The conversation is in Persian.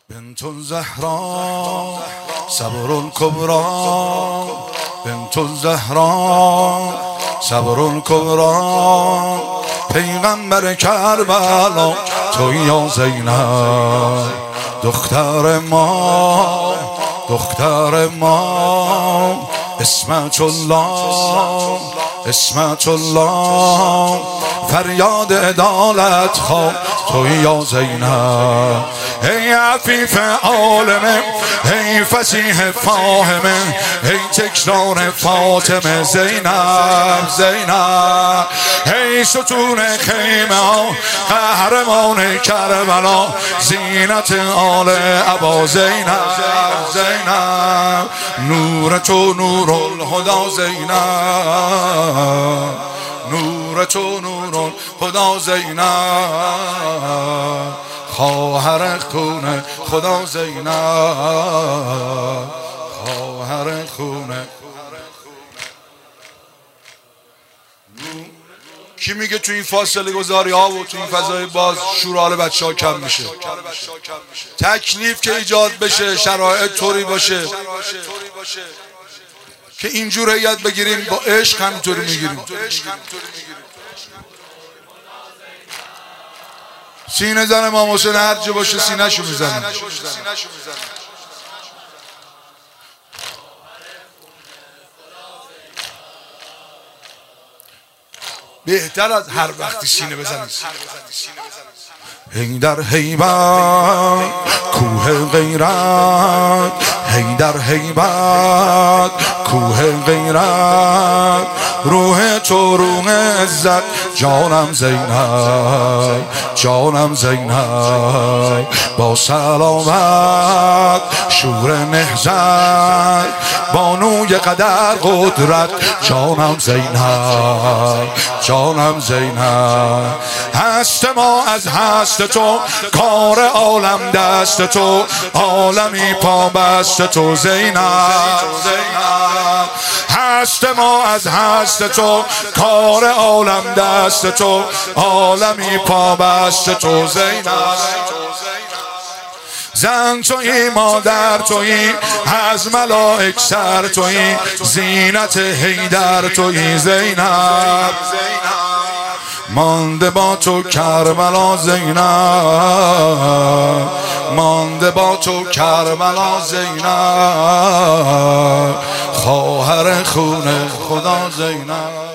بنت الزهراء صبر الكبرى بنت الزهراء صبر الكبرى پیغمبر کربلا تو یا زینب دختر ما اسمت الله فریاد عدالت خواه تو یا زینب ای عفیف عالمه ای فصیح فاهمه ای تکرار فاطمه زینب ای ستون خیمه ها قهرمان کربلا زینت آل ابا زینب نور تو نور الهدی زینب نور تو نور الهدی زینب خواهر خون خدا زینب خواهر خونه. کی میگه تو این فاصله گذاری ها و تو این فضای باز شورال بچه ها کم میشه؟ تکلیف که ایجاد بشه، شرایط طوری باشه که اینجور هیئت بگیریم، با عشق همینطوری میگیریم. سینه زن امام حسین هر جا باشه سینه شو میزنه. بهتر از هر وقتی سینه بزنید. حیدر هیبت کوه غیرت حیدر هیبت کوه غیرت روح تو روح عزت جانم زینب با سلامت شور نهضت بانوی قدر قدرت جانم زینب هست ما از هست تو کار عالم دست تو عالمی پابست تو زینب هست ما از هست تو کار عالم دست تو عالمی پابست تو زینب زن تویی مادر تویی از ملائک سر تویی زینت حیدر تویی زینب مانده با تو کربلا زینب مانده با تو کربلا زینب خواهر خون خدا زینب